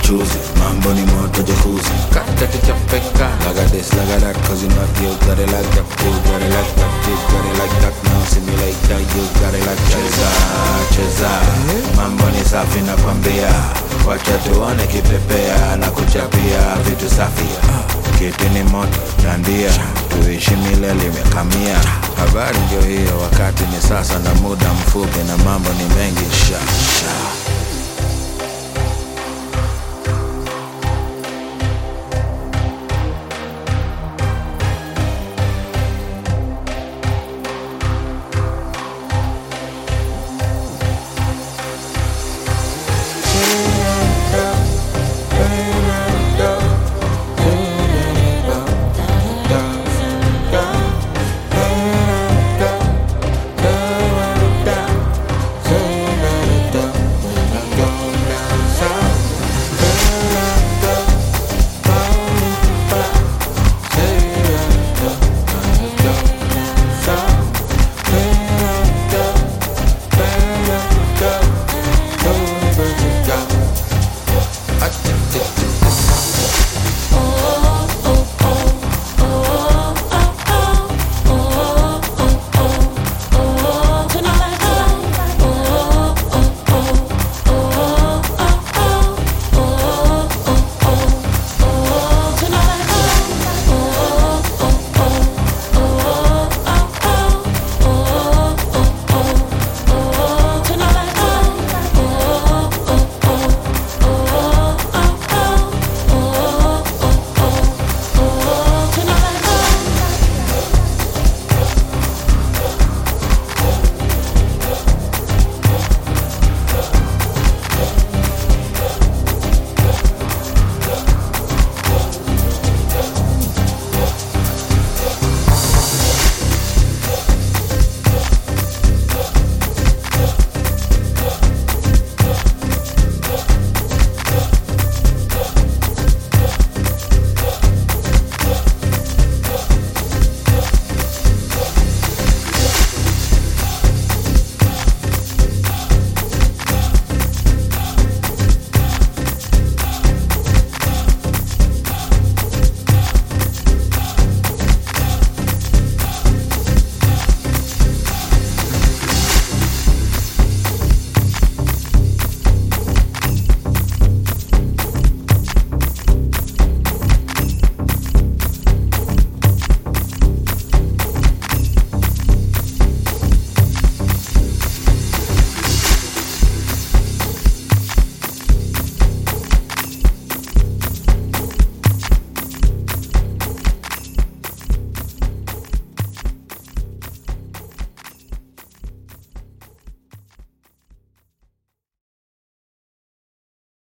mchuzi, mambo ni moto jacuzzi. Kata kichapeka, like this, like that, cause you know you got it like that, you got it like that, you got it like that. Now see me like that, you got it like cheza, cheza. Mambo ni safi na kwambia, wacha tuone kipepea na kuchapia vitu safi. Kiti ni moto, dandia, tuishi milele imekamia. Habari ndio hiyo, wakati ni sasa na muda mfupi na mambo ni mengi sha.